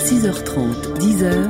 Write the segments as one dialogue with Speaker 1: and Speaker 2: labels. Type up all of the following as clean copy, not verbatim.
Speaker 1: 6h30, 10h,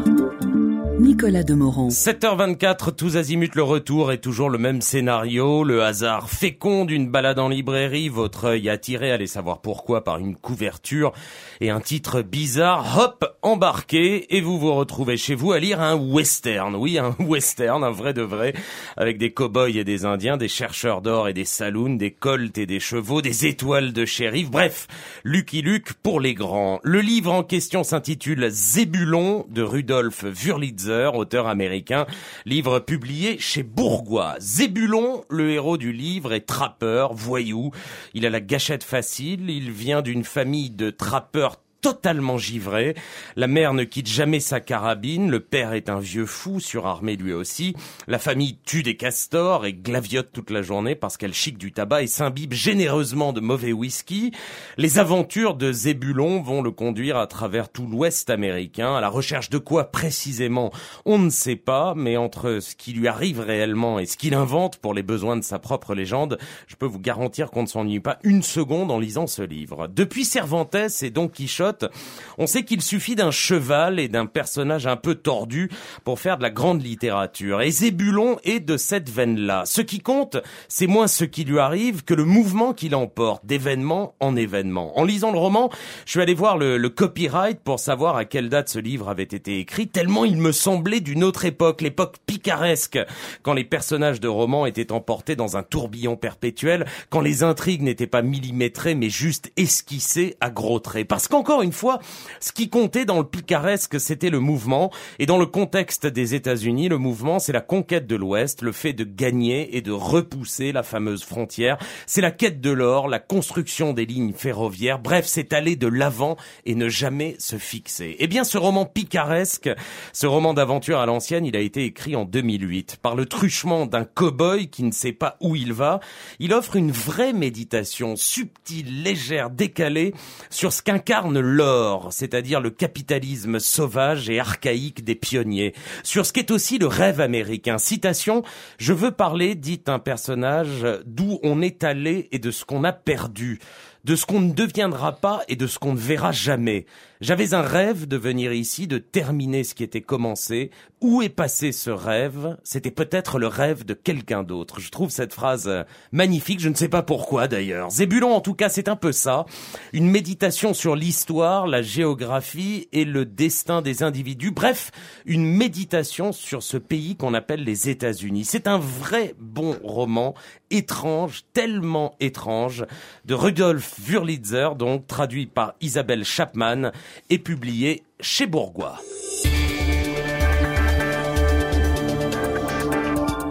Speaker 1: Nicolas Demorand.
Speaker 2: 7h24, tous azimuts le retour et toujours le même scénario. Le hasard féconde une balade en librairie, votre œil attiré, allez savoir pourquoi, par une couverture et un titre bizarre. Hop, embarqué et vous vous retrouvez chez vous à lire un western. Oui, un western, un vrai de vrai, avec des cow-boys et des indiens, des chercheurs d'or et des saloons, des colts et des chevaux, des étoiles de shérif. Bref, Lucky Luke pour les grands. Le livre en question s'intitule Zébulon de Rudolf Wurlitzer, auteur américain, livre publié chez Bourgois. Zébulon, le héros du livre, est trappeur, voyou. Il a la gâchette facile, il vient d'une famille de trappeurs totalement givré. La mère ne quitte jamais sa carabine, le père est un vieux fou, surarmé lui aussi. La famille tue des castors et glaviote toute la journée parce qu'elle chique du tabac et s'imbibe généreusement de mauvais whisky. Les aventures de Zébulon vont le conduire à travers tout l'Ouest américain, à la recherche de quoi précisément, on ne sait pas, mais entre ce qui lui arrive réellement et ce qu'il invente pour les besoins de sa propre légende, je peux vous garantir qu'on ne s'ennuie pas une seconde en lisant ce livre. Depuis Cervantes et Don Quichotte, on sait qu'il suffit d'un cheval et d'un personnage un peu tordu pour faire de la grande littérature. Et Zébulon est de cette veine-là. Ce qui compte, c'est moins ce qui lui arrive que le mouvement qu'il emporte, d'événement en événement. En lisant le roman, je suis allé voir le copyright pour savoir à quelle date ce livre avait été écrit, tellement il me semblait d'une autre époque, l'époque picaresque, quand les personnages de romans étaient emportés dans un tourbillon perpétuel, quand les intrigues n'étaient pas millimétrées mais juste esquissées à gros traits. Parce qu'encore une fois, ce qui comptait dans le picaresque, c'était le mouvement. Et dans le contexte des États-Unis, le mouvement, c'est la conquête de l'Ouest, le fait de gagner et de repousser la fameuse frontière. C'est la quête de l'or, la construction des lignes ferroviaires. Bref, c'est aller de l'avant et ne jamais se fixer. Eh bien, ce roman picaresque, ce roman d'aventure à l'ancienne, il a été écrit en 2008. Par le truchement d'un cow-boy qui ne sait pas où il va, il offre une vraie méditation subtile, légère, décalée sur ce qu'incarne l'or, c'est-à-dire le capitalisme sauvage et archaïque des pionniers, sur ce qu'est aussi le rêve américain. Citation, « Je veux parler, dit un personnage, d'où on est allé et de ce qu'on a perdu, de ce qu'on ne deviendra pas et de ce qu'on ne verra jamais. J'avais un rêve de venir ici, de terminer ce qui était commencé. Où est passé ce rêve? C'était peut-être le rêve de quelqu'un d'autre. » Je trouve cette phrase magnifique, je ne sais pas pourquoi d'ailleurs. Zébulon, en tout cas, c'est un peu ça. Une méditation sur l'histoire, la géographie et le destin des individus. Bref, une méditation sur ce pays qu'on appelle les États-Unis. C'est un vrai bon roman, étrange, tellement étrange, de Rudolf Wurlitzer, donc traduit par Isabelle Chapman, et publié chez Bourgois.